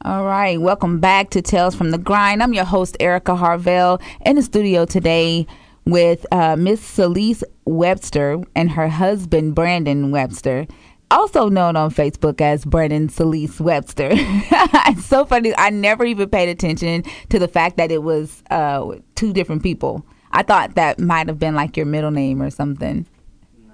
All right, welcome back to Tales from the Grind. I'm your host, Erica Harvell, in the studio today with Miss Celise Webster and her husband, Brandon Webster, also known on Facebook as Brandon Celise Webster. It's so funny. I never even paid attention to the fact that it was two different people. I thought that might have been like your middle name or something. Nah,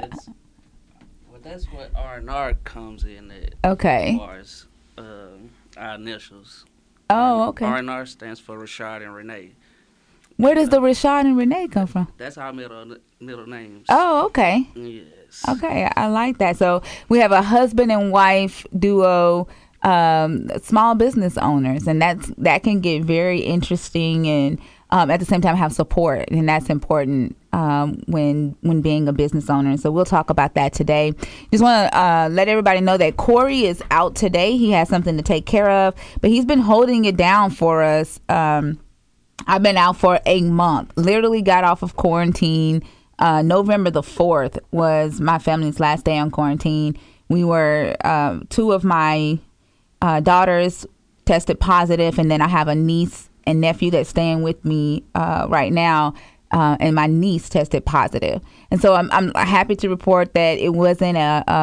that's what R&R comes in at. Okay. As far as our initials. Oh, okay. R&R stands for Rashad and Renee. Where does the Rashad and Renee come from? That's our middle names. Oh, okay. Yes. Okay, I like that. So we have a husband and wife duo, small business owners, and that can get very interesting, and at the same time have support, and that's important when being a business owner. So we'll talk about that today. Just want to let everybody know that Corey is out today. He has something to take care of, but he's been holding it down for us. I've been out for a month. Literally got off of quarantine. November the 4th was my family's last day on quarantine. We were, two of my daughters tested positive, and then I have a niece and nephew that's staying with me right now, and my niece tested positive. And so I'm happy to report that it wasn't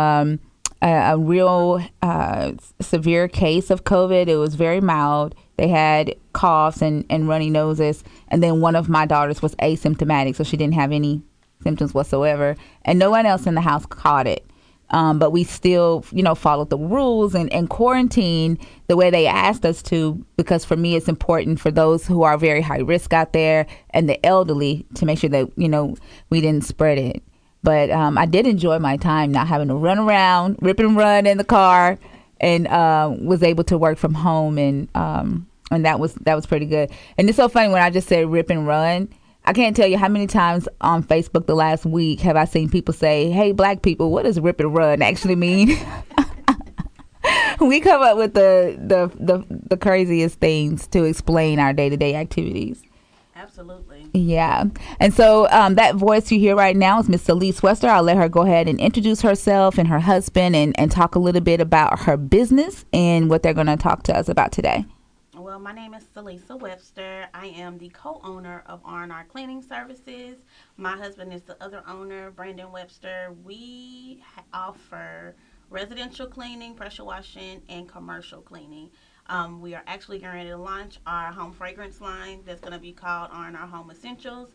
a real severe case of COVID. It was very mild. They had coughs and runny noses, and then one of my daughters was asymptomatic, so she didn't have any symptoms whatsoever, and no one else in the house caught it. But we still, followed the rules and quarantine the way they asked us to, because for me, it's important for those who are very high risk out there and the elderly to make sure that, we didn't spread it. But I did enjoy my time not having to run around, rip and run in the car, and was able to work from home, and that was pretty good. And it's so funny when I just said rip and run. I can't tell you how many times on Facebook the last week have I seen people say, "Hey, black people, what does rip and run actually mean?" We come up with the craziest things to explain our day-to-day activities. Absolutely. Yeah. And so that voice you hear right now is Miss Celise Webster. I'll let her go ahead and introduce herself and her husband, and talk a little bit about her business and what they're going to talk to us about today. Well, my name is Celisa Webster. I am the co-owner of R&R Cleaning Services. My husband is the other owner, Brandon Webster. We offer residential cleaning, pressure washing, and commercial cleaning. We are actually getting ready to launch our home fragrance line that's going to be called R&R Home Essentials.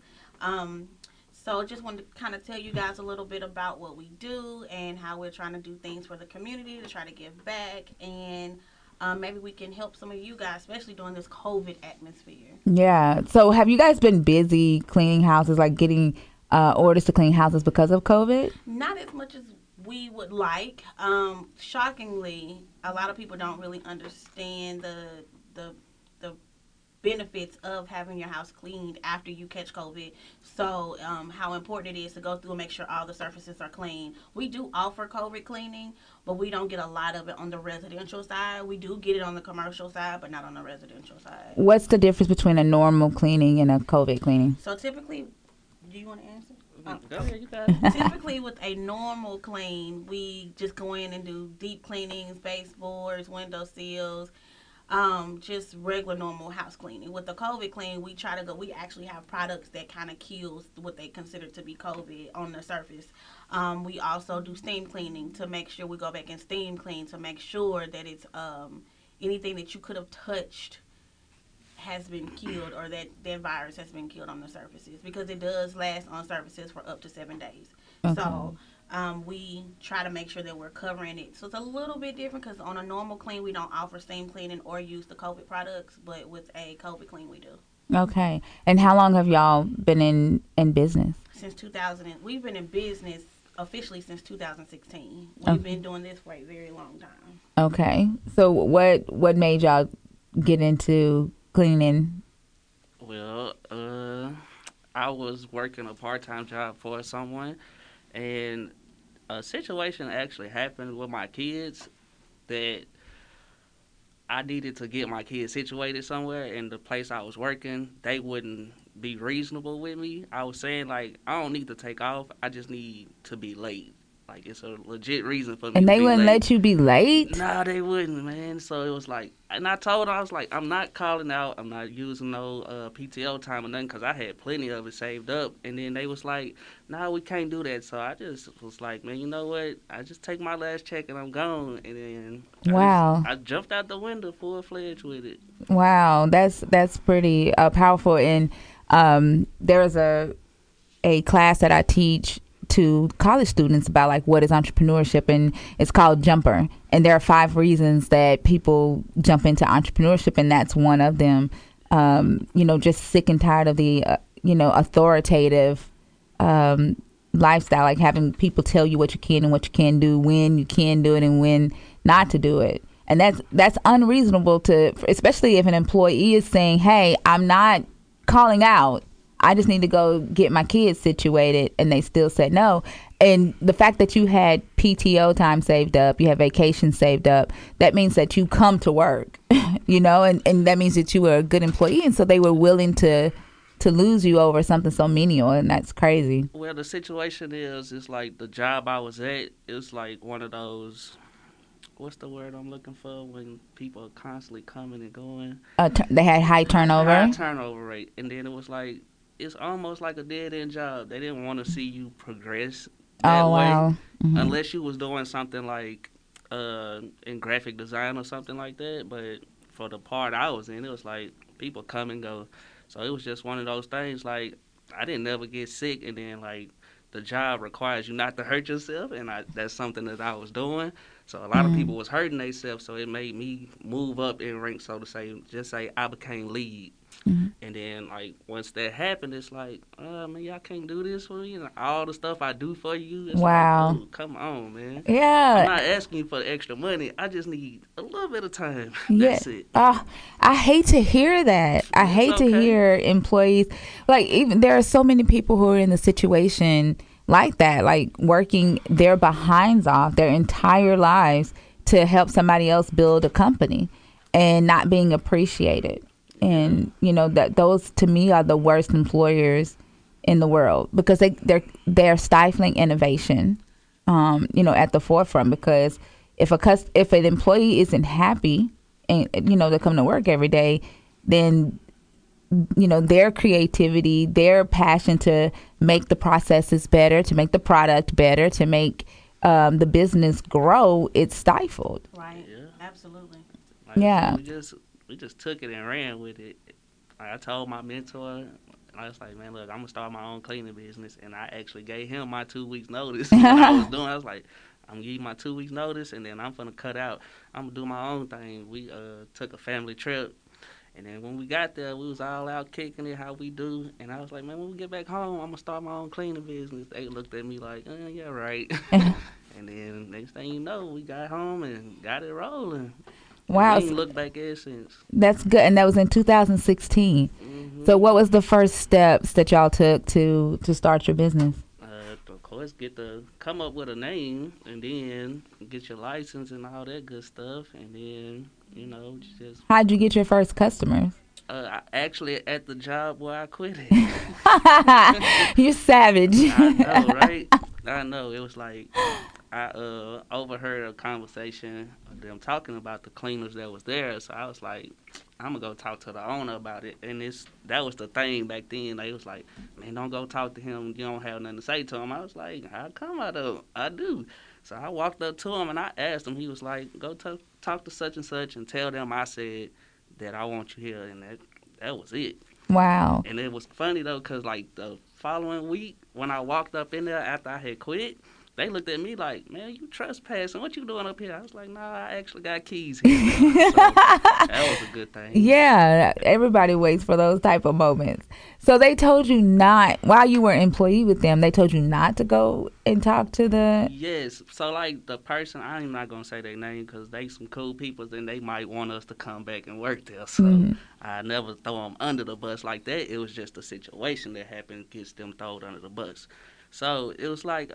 So just wanted to kind of tell you guys a little bit about what we do and how we're trying to do things for the community to try to give back, and maybe we can help some of you guys, especially during this COVID atmosphere. Yeah. So have you guys been busy cleaning houses, like getting orders to clean houses because of COVID? Not as much as we would like. Shockingly, a lot of people don't really understand the benefits of having your house cleaned after you catch COVID. So how important it is to go through and make sure all the surfaces are clean. We do offer COVID cleaning, but we don't get a lot of it on the residential side. We do get it on the commercial side, but not on the residential side. What's the difference between a normal cleaning and a COVID cleaning? So typically, do you want to answer? Go ahead, you got it. Typically, with a normal clean, we just go in and do deep cleanings, baseboards, window sills, just regular normal house cleaning. With the COVID clean, we actually have products that kind of kills what they consider to be COVID on the surface. We also do steam cleaning to make sure we go back and steam clean to make sure that it's anything that you could have touched has been killed, or that virus has been killed on the surfaces, because it does last on surfaces for up to 7 days. Okay. So we try to make sure that we're covering it. So it's a little bit different, because on a normal clean, we don't offer steam cleaning or use the COVID products, but with a COVID clean, we do. Okay. And how long have y'all been in business? Since 2000. We've been in business officially since 2016. We've been doing this for a very long time. Okay. So what made y'all get into cleaning? Well, I was working a part-time job for someone, and a situation actually happened with my kids that I needed to get my kids situated somewhere, and the place I was working, they wouldn't be reasonable with me. I was saying, like, I don't need to take off. I just need to be late. Like, it's a legit reason for me And to they be wouldn't late. let you be late? Nah, they wouldn't, man. So it was like, and I told her, I was like, I'm not calling out. I'm not using no PTO time or nothing because I had plenty of it saved up. And then they was like, nah, we can't do that. So I just was like, man, you know what? I just take my last check and I'm gone. And then Wow. I jumped out the window full fledged with it. Wow. That's pretty powerful. And there's a class that I teach to college students about like what is entrepreneurship, and it's called Jumper, and there are 5 reasons that people jump into entrepreneurship, and that's one of them. Just sick and tired of the authoritative lifestyle, like having people tell you what you can and what you can't do, when you can do it and when not to do it. And that's unreasonable, to especially if an employee is saying, hey, I'm not calling out, I just need to go get my kids situated, and they still said no. And the fact that you had PTO time saved up, you have vacation saved up, that means that you come to work, and that means that you were a good employee. And so they were willing to lose you over something so menial, and that's crazy. Well, the situation is, it's like the job I was at, it's like one of those, what's the word I'm looking for when people are constantly coming and going? They had high turnover. High turnover rate. And then it was like, it's almost like a dead-end job. They didn't want to see you progress that way. Wow. Mm-hmm. Unless you was doing something like in graphic design or something like that. But for the part I was in, it was like people come and go. So it was just one of those things, like, I didn't never get sick, and then, like, the job requires you not to hurt yourself, and that's something that I was doing. So a lot of people was hurting themselves, so it made me move up in rank, so to say. Just say I became lead. Mm-hmm. And then, like, once that happened, it's like, man, y'all can't do this for me. And all the stuff I do for you, it's wow. like, come on, man. Yeah. I'm not asking you for the extra money. I just need a little bit of time. That's it. I hate to hear that. I hate to hear employees, like, even there are so many people who are in the situation like that, like working their behinds off their entire lives to help somebody else build a company and not being appreciated. And that those to me are the worst employers in the world, because they're stifling innovation, at the forefront. Because if an employee isn't happy and they come to work every day, then their creativity, their passion to make the processes better, to make the product better, to make the business grow, it's stifled. Right. Yeah. Absolutely. Like, yeah. We just took it and ran with it. Like, I told my mentor, I was like, man, look, I'm going to start my own cleaning business. And I actually gave him my 2 weeks notice. What I was doing, I was like, I'm going to give you my 2 weeks notice, and then I'm going to cut out. I'm going to do my own thing. We took a family trip. And then when we got there, we was all out kicking it how we do. And I was like, man, when we get back home, I'm going to start my own cleaning business. They looked at me like, yeah, right. And then next thing you know, we got home and got it rolling. Wow. We ain't looked back at since. That's good. And that was in 2016. Mm-hmm. So what was the first steps that y'all took to start your business? Of course, come up with a name, and then get your license and all that good stuff. And then, just... How'd you get your first customers? Actually, at the job where I quit it. You savage. I know, right? I know. It was like, I overheard a conversation of them talking about the cleaners that was there. So I was like, I'm going to go talk to the owner about it. And that was the thing back then. They was like, man, don't go talk to him. You don't have nothing to say to him. I was like, how come I don't? I do. So I walked up to him and I asked him. He was like, go talk to such and such and tell them I said that I want you here. And that was it. Wow. And it was funny, though, because, like, the following week, when I walked up in there after I had quit, they looked at me like, man, you trespassing. What you doing up here? I was like, nah, I actually got keys here. So that was a good thing. Yeah, everybody waits for those type of moments. So they told you not, while you were an employee with them, they told you not to go and talk to the... Yes. So, like, the person, I'm not going to say their name because they some cool people, and they might want us to come back and work there. So I never throw them under the bus like that. It was just a situation that happened gets them thrown under the bus. So it was like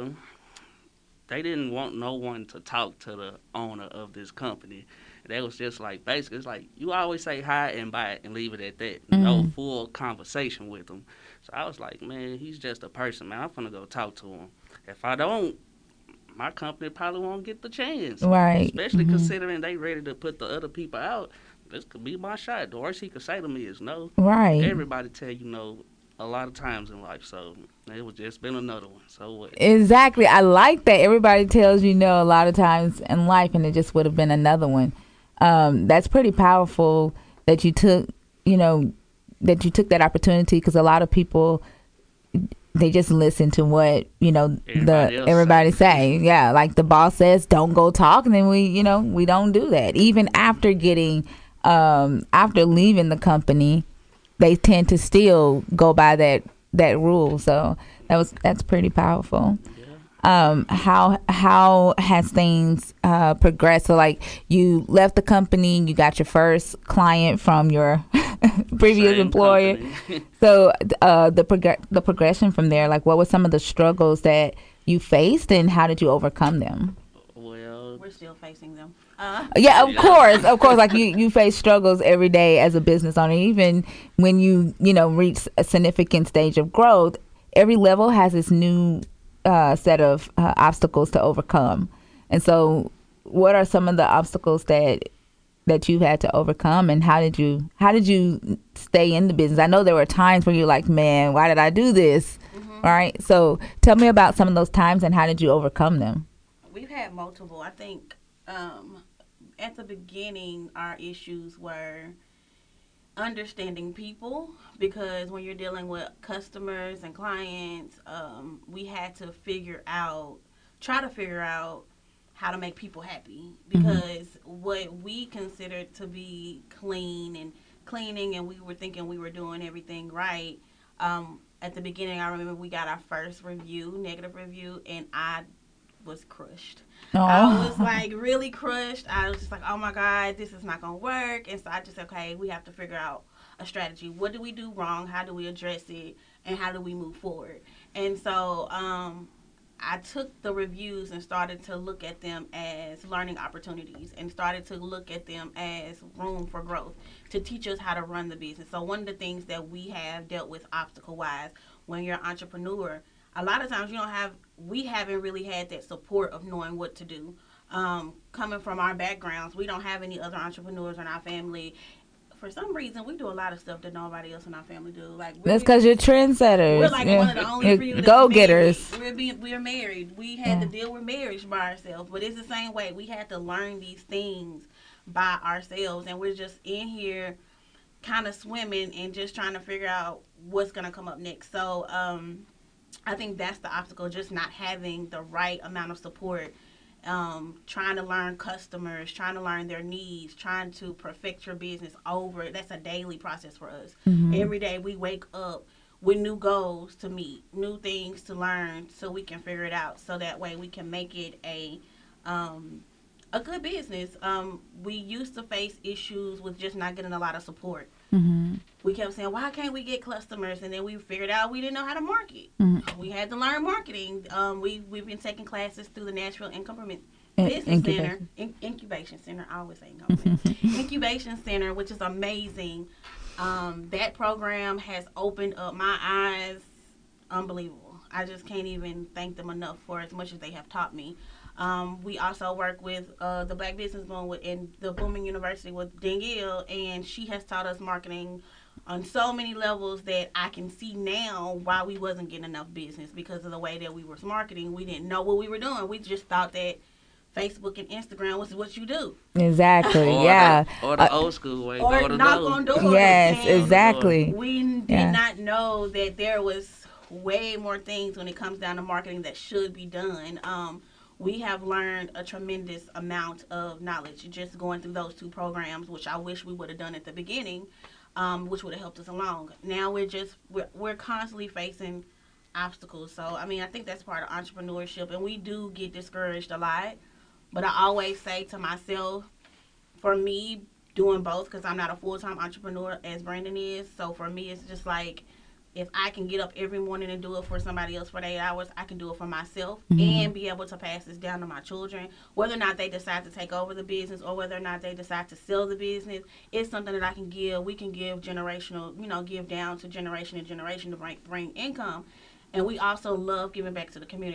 they didn't want no one to talk to the owner of this company. They was just like, basically, it's like, you always say hi and bye and leave it at that. Mm-hmm. No full conversation with him. So I was like, man, he's just a person, man. I'm going to go talk to him. If I don't, my company probably won't get the chance. Right. Especially considering they ready to put the other people out. This could be my shot. The worst he could say to me is no. Right. Everybody tell you no a lot of times in life, so it was just been another one. So what? Exactly. I like that. Everybody tells you no a lot of times in life, and it just would have been another one. That's pretty powerful that you took, that you took that opportunity, because a lot of people, they just listen to what everybody say. Yeah, like the boss says, don't go talk, and then we don't do that. Even after getting after leaving the company, they tend to still go by that rule. So that's pretty powerful. How has things progressed? So like, you left the company, you got your first client from your previous employer. So the progression from there, like, what were some of the struggles that you faced, and how did you overcome them? Well, We're still facing them. Yeah, of course. Like, you face struggles every day as a business owner. Even when you reach a significant stage of growth, every level has its new set of obstacles to overcome. And so, what are some of the obstacles that you've had to overcome, and how did you stay in the business? I know there were times where you're like, man, why did I do this? All right. So tell me about some of those times, and how did you overcome them? We've had multiple. I think at the beginning, our issues were understanding people, because when you're dealing with customers and clients, we had to try to figure out how to make people happy, because what we considered to be cleaning, and we were thinking we were doing everything right. At the beginning, I remember we got our first negative review, and I was crushed. I was like really crushed. I was just like, oh my God, this is not going to work. And so I just said, okay, we have to figure out a strategy. What do we do wrong? How do we address it? And how do we move forward? And so I took the reviews and started to look at them as learning opportunities, and started to look at them as room for growth to teach us how to run the business. So one of the things that we have dealt with obstacle-wise, when you're an entrepreneur, a lot of times we haven't really had that support of knowing what to do. Coming from our backgrounds, we don't have any other entrepreneurs in our family. For some reason, we do a lot of stuff that nobody else in our family do. Like, that's because you're trendsetters. We're like one of the only few that's go-getters. We're married. We had to deal with marriage by ourselves, but it's the same way. We had to learn these things by ourselves, and we're just in here kind of swimming and just trying to figure out what's going to come up next. So I think that's the obstacle, just not having the right amount of support. Trying to learn customers, trying to learn their needs, trying to perfect your business over. That's a daily process for us. Every day we wake up with new goals to meet, new things to learn, so we can figure it out. So that way we can make it a good business. We used to face issues with just not getting a lot of support. We kept saying, why can't we get customers? And then we figured out we didn't know how to market. We had to learn marketing. We've been taking classes through the Nashville Income Business Center. Incubation Center. I always say Incubation Center, which is amazing. That program has opened up my eyes. Unbelievable. I just can't even thank them enough for as much as they have taught me. We also work with the Black Business Boom in the Booming University with Danielle, and she has taught us marketing on so many levels that I can see now why we wasn't getting enough business, because of the way that we was marketing. We didn't know what we were doing. We just thought that Facebook and Instagram was what you do. Exactly. Or the old school way. Or knock on doors. Yes, exactly. We did not know that there was way more things when it comes down to marketing that should be done. We have learned a tremendous amount of knowledge just going through those two programs, which I wish we would have done at the beginning, which would have helped us along. Now we're constantly facing obstacles. So, I mean, I think that's part of entrepreneurship, and we do get discouraged a lot. But I always say to myself, for me, doing both, because I'm not a full-time entrepreneur as Brandon is, so for me it's just like, if I can get up every morning and do it for somebody else for 8 hours, I can do it for myself and be able to pass this down to my children. Whether or not they decide to take over the business or whether or not they decide to sell the business, it's something that I can give. We can give generational, give down to generation and generation to bring income. And we also love giving back to the community.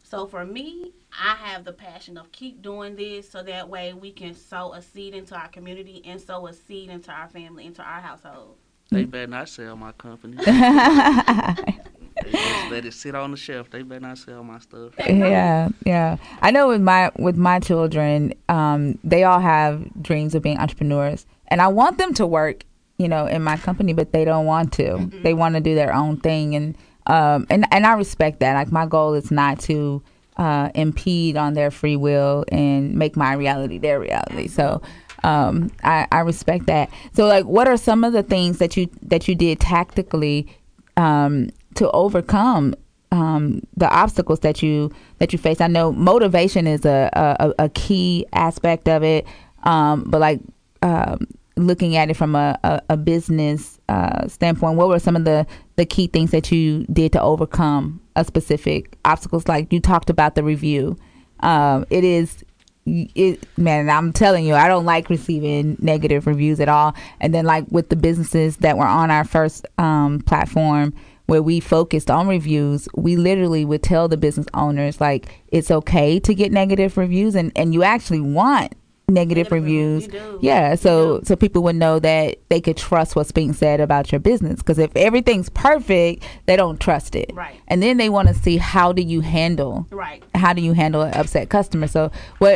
So for me, I have the passion of keep doing this so that way we can sow a seed into our community and sow a seed into our family, into our household. They better not sell my company. They just let it sit on the shelf. They better not sell my stuff. Yeah, yeah. I know with my children, they all have dreams of being entrepreneurs, and I want them to work, in my company, but they don't want to. Mm-mm. They want to do their own thing, and I respect that. Like my goal is not to impede on their free will and make my reality their reality. So. I respect that. So, like, what are some of the things that you did tactically to overcome the obstacles that you face? I know motivation is a key aspect of it, but like looking at it from a business standpoint, what were some of the key things that you did to overcome a specific obstacles? Like you talked about the review. Man, I'm telling you, I don't like receiving negative reviews at all. And then like with the businesses that were on our first platform where we focused on reviews, we literally would tell the business owners like it's okay to get negative reviews, and you actually want negative reviews. You do. Yeah, You so do. so people would know that they could trust what's being said about your business, because if everything's perfect, they don't trust it. Right. And then they want to see how do you handle Right. an upset customer. So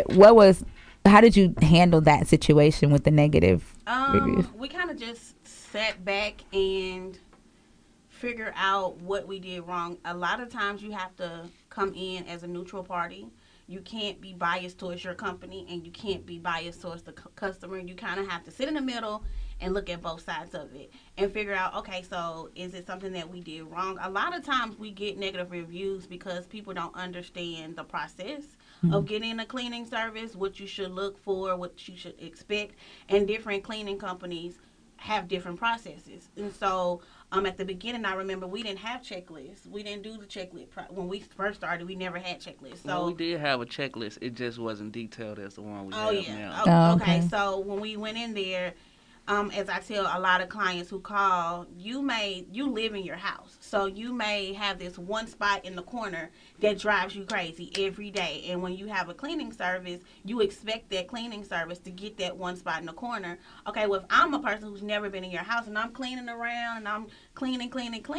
how did you handle that situation with the negative reviews? We kind of just sat back and figure out what we did wrong. A lot of times you have to come in as a neutral party. You can't be biased towards your company, and you can't be biased towards the customer. You kind of have to sit in the middle and look at both sides of it and figure out, okay, so is it something that we did wrong? A lot of times we get negative reviews because people don't understand the process of getting a cleaning service, what you should look for, what you should expect, and different cleaning companies have different processes. And so at the beginning, I remember we didn't have checklists. We didn't do the checklist. When we first started, we never had checklists. So Well, we did have a checklist. It just wasn't detailed as the one we have now. Oh, Okay. okay. So when we went in there, as I tell a lot of clients who call, you live in your house, so you may have this one spot in the corner that drives you crazy every day. And when you have a cleaning service, you expect that cleaning service to get that one spot in the corner. Okay, well, if I'm a person who's never been in your house and I'm cleaning around and I'm cleaning,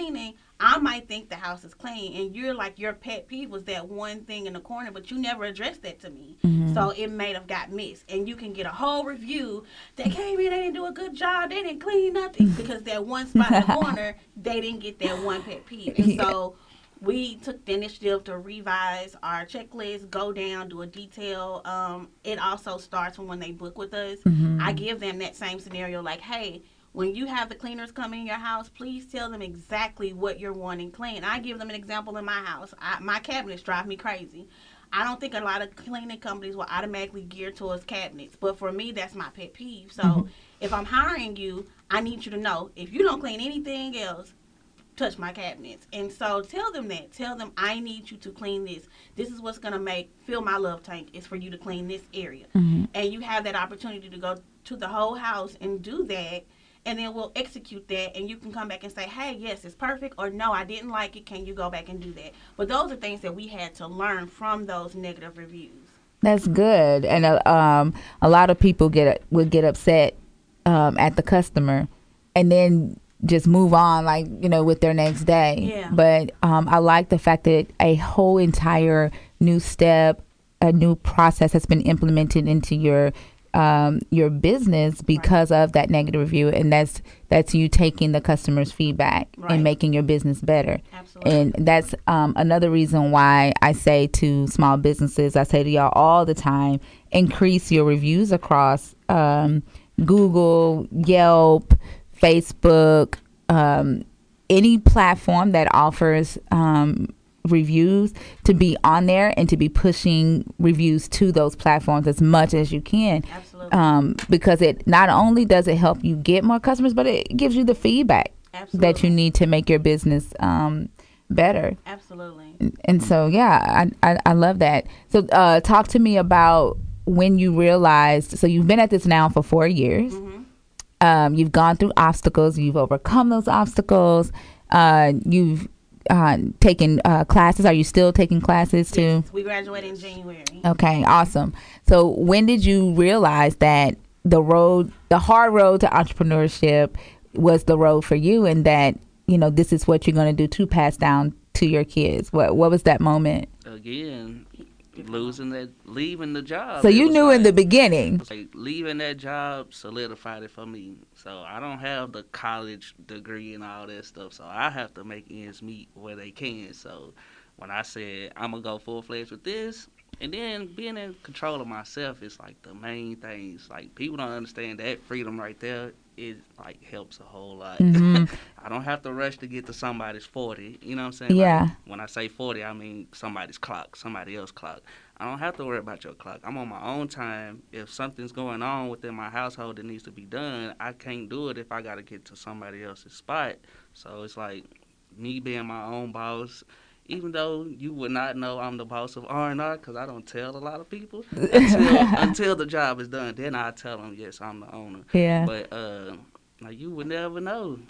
I might think the house is clean, and you're like, your pet peeve was that one thing in the corner, but you never addressed that to me. So it may have got missed, and you can get a whole review that came in, they didn't do a good job, they didn't clean nothing, because that one spot in the corner, they didn't get that one pet peeve. And so we took the initiative to revise our checklist, go down, do a detail. It also starts from when they book with us. I give them that same scenario, like, hey, when you have the cleaners come in your house, please tell them exactly what you're wanting clean. I give them an example in my house. My cabinets drive me crazy. I don't think a lot of cleaning companies will automatically gear towards cabinets, but for me, that's my pet peeve. So if I'm hiring you, I need you to know, if you don't clean anything else, touch my cabinets. And so tell them that. Tell them, I need you to clean this. This is what's going to fill my love tank, is for you to clean this area. And you have that opportunity to go to the whole house and do that. And then we'll execute that, and you can come back and say, hey, yes, it's perfect, or no, I didn't like it. Can you go back and do that? But those are things that we had to learn from those negative reviews. That's good. And a lot of people would get upset at the customer and then just move on, like, with their next day. Yeah. But I like the fact that a whole entire new step, a new process has been implemented into your business because of that negative review, and that's you taking the customer's feedback and making your business better. Absolutely. And that's another reason why I say to small businesses, I say to y'all all the time, increase your reviews across Google, Yelp, Facebook, any platform that offers reviews, to be on there and to be pushing reviews to those platforms as much as you can. Absolutely. Because it not only does it help you get more customers, but it gives you the feedback that you need to make your business better. Absolutely. And so, yeah, I love that. So talk to me about when you realized, so you've been at this now for 4 years. You've gone through obstacles, you've overcome those obstacles, you've taking classes? Are you still taking classes too? Yes, we graduate in January. Okay, awesome. So when did you realize that the hard road to entrepreneurship was the road for you, and that, this is what you're going to do to pass down to your kids? What was that moment? Again, leaving the job. So you knew in the beginning. Like leaving that job solidified it for me. So I don't have the college degree and all that stuff. So I have to make ends meet where they can. So when I said I'm gonna go full fledged with this, and then being in control of myself is like the main things. Like people don't understand that freedom right there. It like helps a whole lot. Mm-hmm. I don't have to rush to get to somebody's 40. You know what I'm saying? Yeah. Like, when I say 40, I mean somebody's clock, somebody else's clock. I don't have to worry about your clock. I'm on my own time. If something's going on within my household that needs to be done, I can't do it if I got to get to somebody else's spot. So it's like me being my own boss. Even though you would not know I'm the boss of R&R, because I don't tell a lot of people until the job is done. Then I tell them, yes, I'm the owner. Yeah. But like you would never know.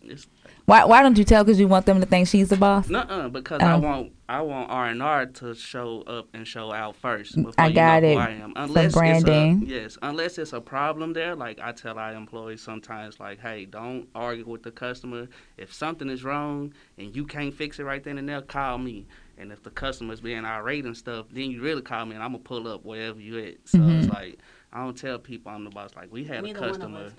Why don't you tell? Because you want them to think she's the boss? Nuh-uh, because I want R&R to show up and show out first. I got it. Who I am. Unless branding. Unless it's a problem there. Like I tell our employees sometimes, like, hey, don't argue with the customer. If something is wrong and you can't fix it right then and there, call me. And if the customer's being irate and stuff, then you really call me and I'm gonna pull up wherever you at. So it's like, I don't tell people I'm the boss. Like we had Neither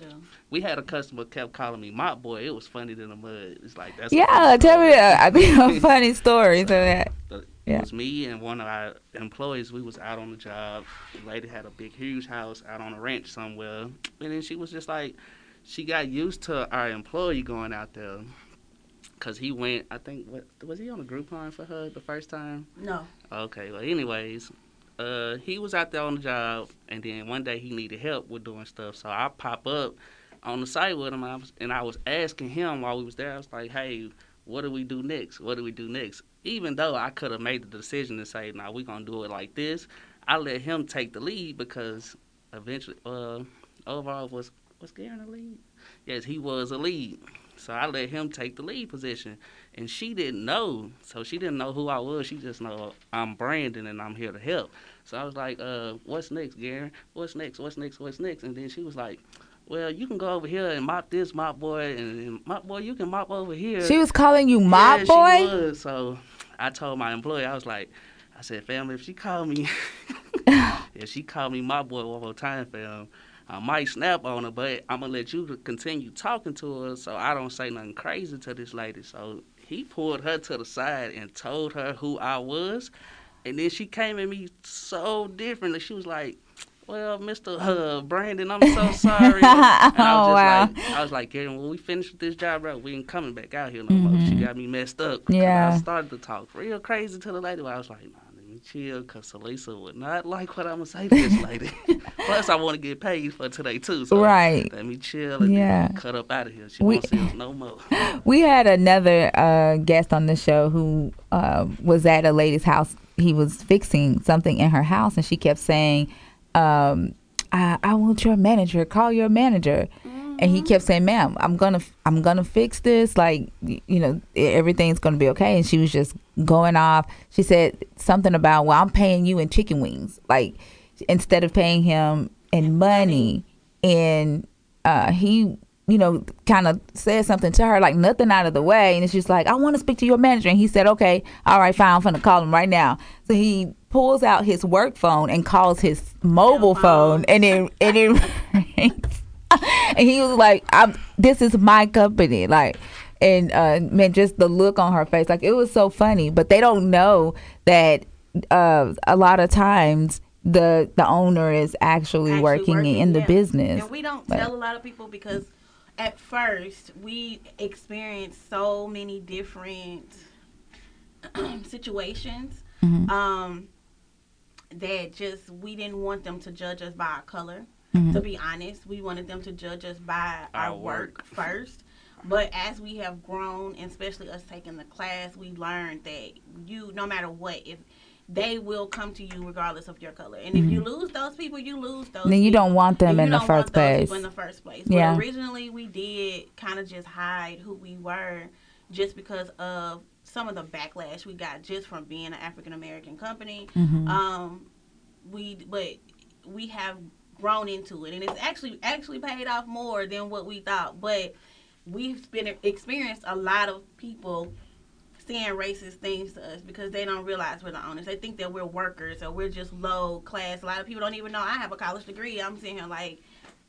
a customer kept calling me Mop Boy. It was funny than the mud. It's like that's tell me a funny story. So that it was me and one of our employees. We was out on the job. The lady had a big, huge house out on a ranch somewhere, and then she was just like, she got used to our employee going out there. Cause he went, I think, was he on a Groupon for her the first time? No. Okay. Well, anyways, he was out there on the job, and then one day he needed help with doing stuff. So I pop up on the site with him, and I was asking him while we was there. I was like, "Hey, what do we do next? What do we do next?" Even though I could have made the decision to say, "Nah, we gonna do it like this," I let him take the lead because eventually, overall was Garen the lead? Yes, he was a lead. So I let him take the lead position, and she didn't know. So she didn't know who I was. She just know I'm Brandon and I'm here to help. So I was like, what's next, Garen? What's next? What's next? What's next? And then she was like, well, you can go over here and mop this, Mop Boy, and Mop Boy, you can mop over here. She was calling you Mop Boy? She was. So I told my employee, I said, family, if she called me Mop Boy one more time, fam, I might snap on her, but I'm going to let you continue talking to her so I don't say nothing crazy to this lady. So he pulled her to the side and told her who I was. And then she came at me so differently. She was like, well, Mr. Brandon, I'm so sorry. And I was like, Garen, when we finish with this job, bro, we ain't coming back out here no more. She got me messed up. Yeah. I started to talk real crazy to the lady. I was like, nah, let me chill, because Salisa would not like what I'm going to say to this lady. Plus, I want to get paid for today, too. So right. Let me chill and then cut up out of here. She won't see us no more. We had another guest on the show who was at a lady's house. He was fixing something in her house, and she kept saying, I want your manager. Call your manager. And he kept saying, ma'am, I'm gonna fix this. Like, everything's gonna be okay. And she was just going off. She said something about, well, I'm paying you in chicken wings. Like, instead of paying him in money. And he, kind of said something to her, like nothing out of the way. And she's like, I want to speak to your manager. And he said, okay, all right, fine. I'm going to call him right now. So he pulls out his work phone and calls his mobile phone. And it rings. And he was like, this is my company. Like, and man, just the look on her face, like, it was so funny. But they don't know that a lot of times the owner is actually working in the business. And we don't tell a lot of people because at first we experienced so many different situations that just we didn't want them to judge us by our color. To be honest, we wanted them to judge us by our work first. But as we have grown, and especially us taking the class, we learned that no matter what, if they will come to you regardless of your color. And if you lose those people, you lose those then you people. Don't want them in the first place. But originally we did kind of just hide who we were just because of some of the backlash we got just from being an African American company. Mm-hmm. But we have grown into it, and it's actually paid off more than what we thought. But we've been experienced a lot of people saying racist things to us because they don't realize we're the owners. They think that we're workers or we're just low class. A lot of people don't even know I have a college degree. I'm sitting here like,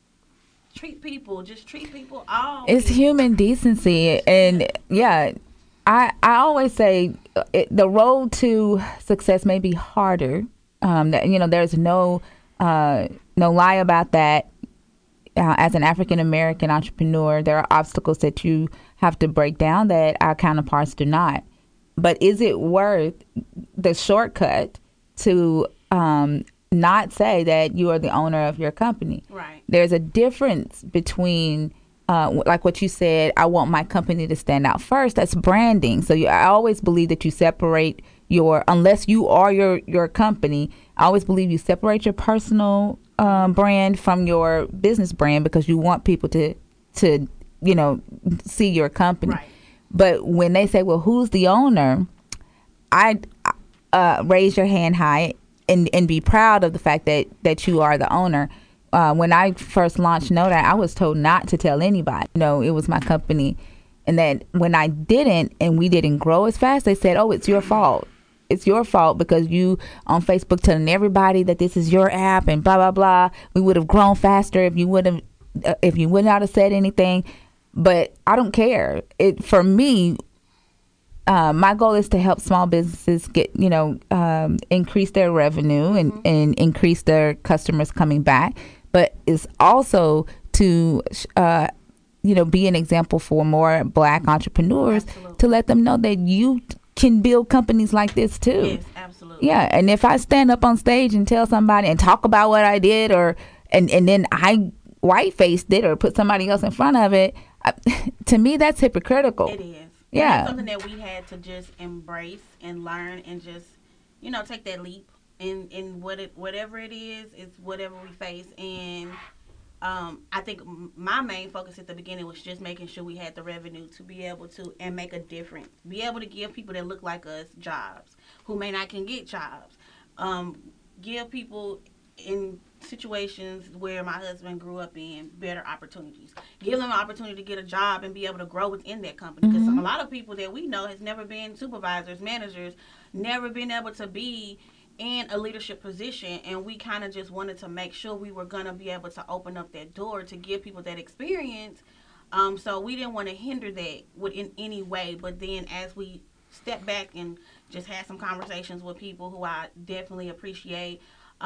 treat people all. It's human decency, and yeah, I always say the road to success may be harder. That, there's no lie about that. As an African American entrepreneur, there are obstacles that you have to break down that our counterparts do not. But is it worth the shortcut to not say that you are the owner of your company? Right. There's a difference between, like what you said, I want my company to stand out first. That's branding. So I always believe that you separate unless you are your company, I always believe you separate your personal brand from your business brand because you want people to see your company. Right. But when they say, well, who's the owner? I raise your hand high and be proud of the fact that you are the owner. When I first launched Know That, I was told not to tell anybody. It was my company. And then when I didn't and we didn't grow as fast, they said, oh, it's your fault. It's your fault because you on Facebook telling everybody that this is your app and blah, blah, blah. We would have grown faster if you would not have said anything. But I don't care. For me, my goal is to help small businesses get, increase their revenue and increase their customers coming back. But it's also to, be an example for more Black entrepreneurs. Absolutely. To let them know that you can build companies like this too. Yes, absolutely. Yeah, and if I stand up on stage and tell somebody and talk about what I did, and then I white faced it or put somebody else in front of it, to me that's hypocritical. It is. Yeah. It's something that we had to just embrace and learn and just, take that leap in whatever it is, it's whatever we face. And I think my main focus at the beginning was just making sure we had the revenue to be able to and make a difference, be able to give people that look like us jobs who may not can get jobs, give people in situations where my husband grew up in better opportunities, give them an opportunity to get a job and be able to grow within that company, because a lot of people that we know has never been supervisors, managers, never been able to be in a leadership position, and we kind of just wanted to make sure we were going to be able to open up that door to give people that experience. So we didn't want to hinder that in any way. But then as we stepped back and just had some conversations with people who I definitely appreciate,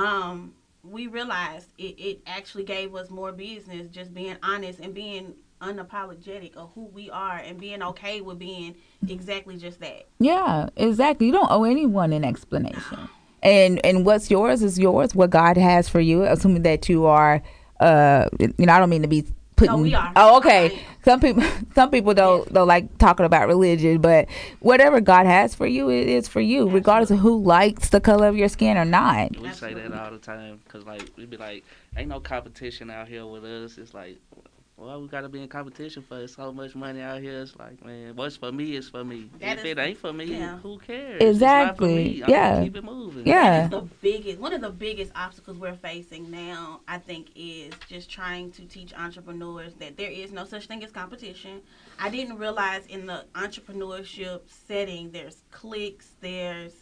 we realized it actually gave us more business just being honest and being unapologetic of who we are and being okay with being exactly just that. Yeah, exactly. You don't owe anyone an explanation. And what's yours is yours. What God has for you, assuming that you are, I don't mean to be putting. No, we are. Oh, okay. Some people don't like talking about religion, but whatever God has for you, it is for you, regardless of who likes the color of your skin or not. We say that all the time because, we be like, ain't no competition out here with us. It's like, well, we got to be in competition for so much money out here. It's like, man, what's for me is for me. If it ain't for me, who cares? Exactly. It's not for me. I'm gonna keep it moving. Yeah. One of the biggest obstacles we're facing now, I think, is just trying to teach entrepreneurs that there is no such thing as competition. I didn't realize in the entrepreneurship setting, there's cliques, there's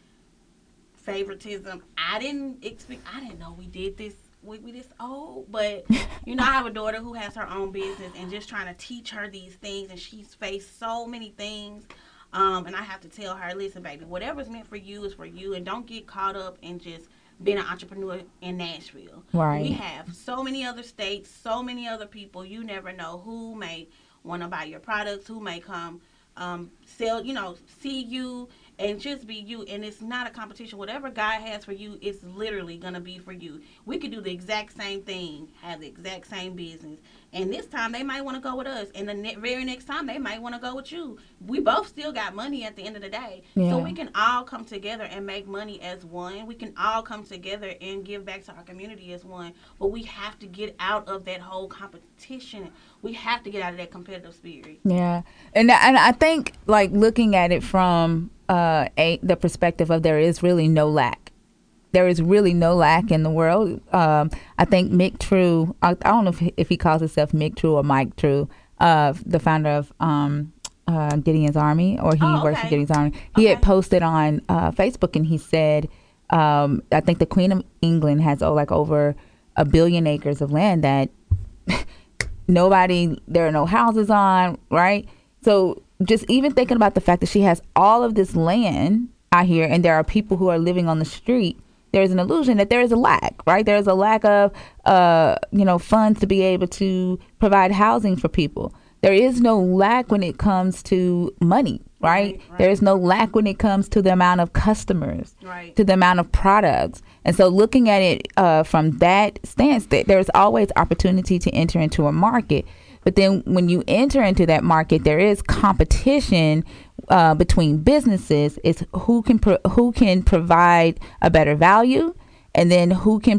favoritism. I didn't know we did this. We this old, but I have a daughter who has her own business, and just trying to teach her these things, and she's faced so many things, and I have to tell her, listen, baby, whatever's meant for you is for you, and don't get caught up in just being an entrepreneur in Nashville. Right. We have so many other states, so many other people. You never know who may want to buy your products, who may come sell, see you and just be you. And it's not a competition. Whatever God has for you, it's literally going to be for you. We could do the exact same thing, have the exact same business, And this time they might want to go with us, and the very next time they might want to go with you. We both still got money at the end of the day, so we can all come together and make money as one. We can all come together and give back to our community as one. But we have to get out of that whole competition. We have to get out of that competitive spirit. Yeah, and I think like looking at it from the perspective of there is really no lack. There is really no lack in the world. I think Mick True, I don't know if he calls himself Mick True or Mike True, the founder of Gideon's Army, or he works for Gideon's Army. He had posted on Facebook, and he said, I think the Queen of England has like over 1 billion acres of land that there are no houses on, right? So just even thinking about the fact that she has all of this land out here, and there are people who are living on the street, there's an illusion that there is a lack, right? There's a lack of, funds to be able to provide housing for people. There is no lack when it comes to money, right? There is no lack when it comes to the amount of customers, to the amount of products. And so looking at it from that stance, there's always opportunity to enter into a market. But then when you enter into that market, there is competition between businesses. It's who can provide a better value, and then who can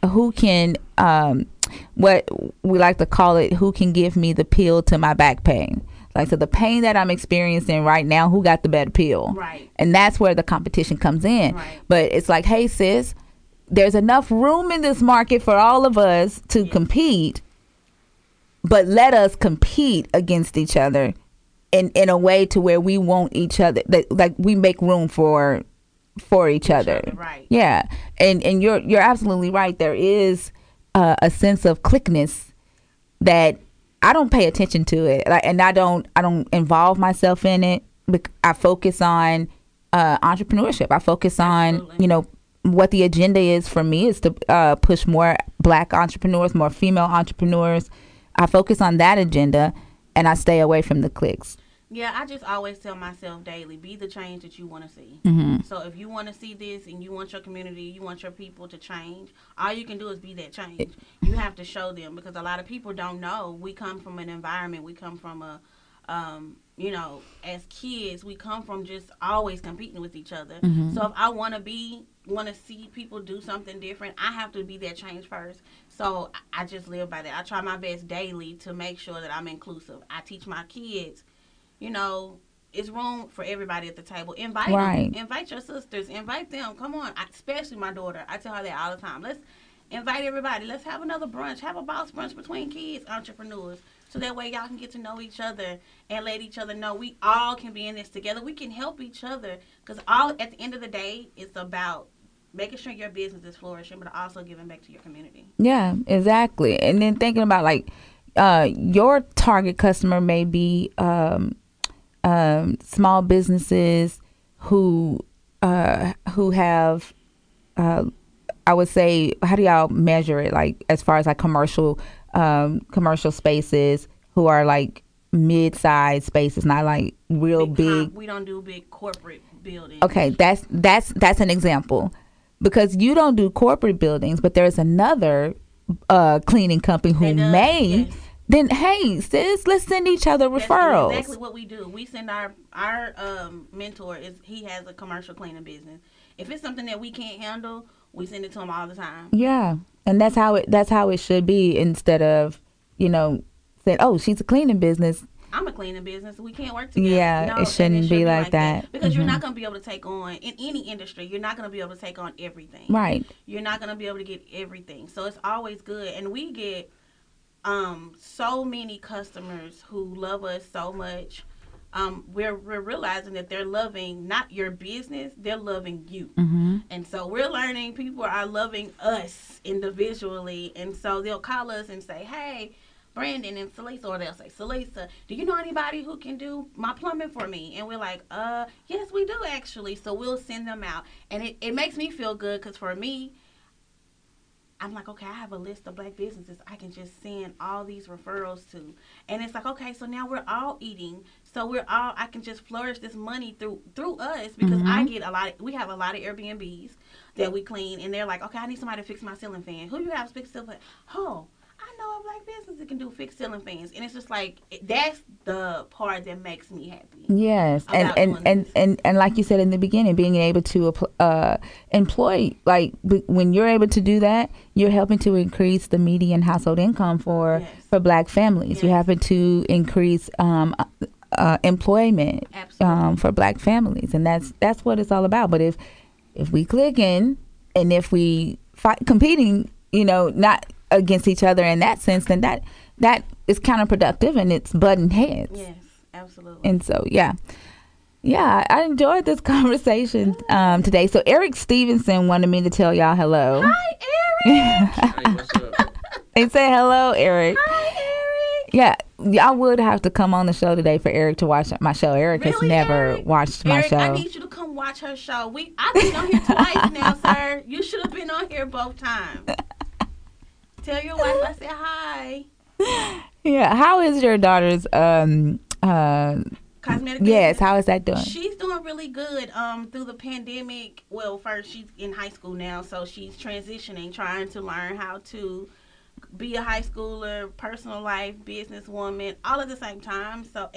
what we like to call it, who can give me the pill to my back pain. Like, so the pain that I'm experiencing right now, who got the better pill? Right. And that's where the competition comes in. Right. But it's like, hey, sis, there's enough room in this market for all of us to compete, but let us compete against each other in a way to where we want each other, that like we make room for each other. Right. Yeah. And you're absolutely right. There is a sense of cliqueness that I don't pay attention to it, and I don't involve myself in it. I focus on entrepreneurship. I focus on what the agenda is for me is to push more Black entrepreneurs, more female entrepreneurs. I focus on that agenda, and I stay away from the cliques. Yeah, I just always tell myself daily, be the change that you want to see. Mm-hmm. So if you want to see this and you want your community, you want your people to change, all you can do is be that change. You have to show them, because a lot of people don't know. We come from an environment, we come from as kids, we come from just always competing with each other. Mm-hmm. So if I want to see people do something different, I have to be that change first. So I just live by that. I try my best daily to make sure that I'm inclusive. I teach my kids, it's room for everybody at the table. Invite them. Invite your sisters. Invite them. Come on. Especially my daughter. I tell her that all the time. Let's invite everybody. Let's have another brunch. Have a boss brunch between kids, entrepreneurs. So that way y'all can get to know each other and let each other know we all can be in this together. We can help each other, because at the end of the day, it's about making sure your business is flourishing, but also giving back to your community. Yeah, exactly. And then thinking about your target customer may be small businesses who have I would say, how do y'all measure it? Like as far as like commercial spaces who are like mid-sized spaces, not like real big. We don't do big corporate buildings. Okay, that's an example, because you don't do corporate buildings, but there's another cleaning company who may. Yes. Then, hey, sis, let's send each other referrals. That's exactly what we do. We send our mentor, he has a commercial cleaning business. If it's something that we can't handle, we send it to him all the time. Yeah, and that's how it should be, instead of saying, oh, she's a cleaning business. I'm a cleaning business. We can't work together. Yeah, it shouldn't be like that. Because you're not going to be able to take on, in any industry, you're not going to be able to take on everything. Right. You're not going to be able to get everything. So it's always good. And we get so many customers who love us so much. We're realizing that they're loving not your business, they're loving you. Mm-hmm. And so we're learning people are loving us individually. And so they'll call us and say, hey, Brandon and Salisa, or they'll say, Salisa, do you know anybody who can do my plumbing for me? And we're like, yes, we do actually. So we'll send them out. And it makes me feel good, because for me, I'm like, okay, I have a list of Black businesses I can just send all these referrals to. And it's like, okay, so now we're all eating. So I can just flourish this money through us, because mm-hmm. We have a lot of Airbnbs that we clean, and they're like, okay, I need somebody to fix my ceiling fan. Who you have to fix the ceiling fan? Oh, I know a black business that can do fixed ceiling fans, and it's just like that's the part that makes me happy. Yes, about doing this. and like you said in the beginning, being able to employ, like when you're able to do that, you're helping to increase the median household income for Yes. black families. You're Yes. helping to increase employment Absolutely. for black families, and that's what it's all about. But if we click in, and if we fight competing, not against each other in that sense, then that is counterproductive, and it's butting heads. Yes, absolutely. And so, yeah, I enjoyed this conversation today. So Eric Stevenson wanted me to tell y'all hello. Hi, Eric. Hey, what's up? They say hello, Eric. Hi, Eric. Yeah, y'all would have to come on the show today for Eric to watch my show. Eric has Really, never Eric? watched my Eric, show. I need you to come watch her show. I've been on here twice now, sir. You should have been on here both times. Tell your wife I said hi. Yeah, how is your daughter's Cosmetic yes, business. how is that doing? She's doing really good. Through the pandemic. Well, first she's in high school now, so she's transitioning, trying to learn how to be a high schooler, personal life, businesswoman, all at the same time. So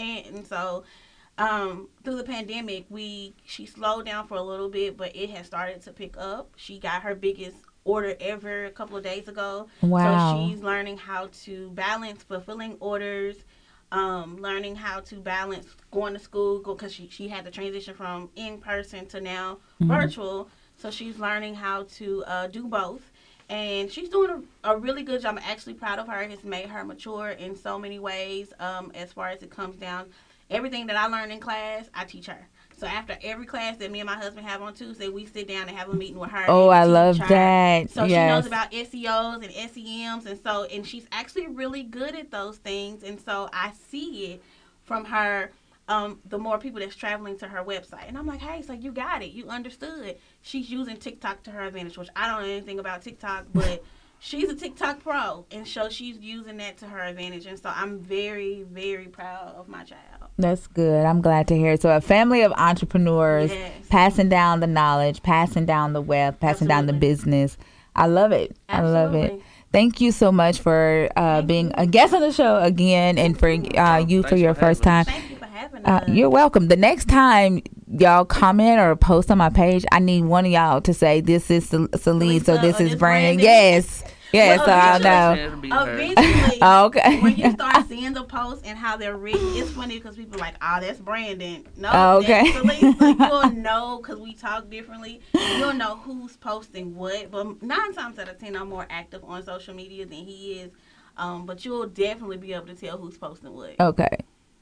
through the pandemic, she slowed down for a little bit, but it has started to pick up. She got her biggest order ever a couple of days ago. Wow. So she's learning how to balance fulfilling orders, learning how to balance going to school because she had to transition from in person to now virtual. So she's learning how to do both. And she's doing a really good job. I'm actually proud of her. It's made her mature in so many ways as far as it comes down. Everything that I learned in class, I teach her. So after every class that me and my husband have on Tuesday, we sit down and have a meeting with her. Oh, and I teach love her. that. So she Yes. knows about SEOs and SEMs, and she's actually really good at those things. And so I see it from her. The more people that's traveling to her website, and I'm like, hey, so you got it, you understood. She's using TikTok to her advantage, which I don't know anything about TikTok, but she's a TikTok pro, and so she's using that to her advantage. And so I'm very, very proud of my child. That's good. I'm glad to hear it. So a family of entrepreneurs Yes. passing down the knowledge, passing down the wealth, passing down the Absolutely. business. I love it. I love it. Absolutely. Thank you so much for being a guest on the show again, and for you Thanks for your for first having time. us. Thank you for having us. You're welcome. The next time y'all comment or post on my page, I need one of y'all to say, this is Celine, so Celisa, this or is this Brandon. Brandon. Yes. Yes, Well, so I'll know. It'll be her. Eventually, Oh, okay. when you start seeing the posts and how they're written, it's funny because people are like, "Oh, that's Brandon." No, Oh, okay. that's Celisa. You'll know because we talk differently. You'll know who's posting what. But 9 times out of 10, I'm more active on social media than he is. But you'll definitely be able to tell who's posting what. Okay.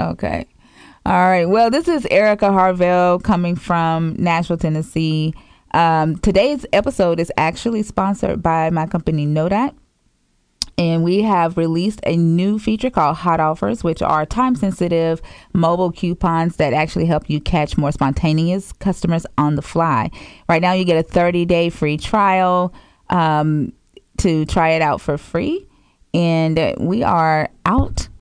All right. Well, this is Erica Harvell coming from Nashville, Tennessee. Today's episode is actually sponsored by my company Nodat, and we have released a new feature called Hot Offers, which are time-sensitive mobile coupons that actually help you catch more spontaneous customers on the fly. Right now, you get a 30-day free trial to try it out for free, and we are out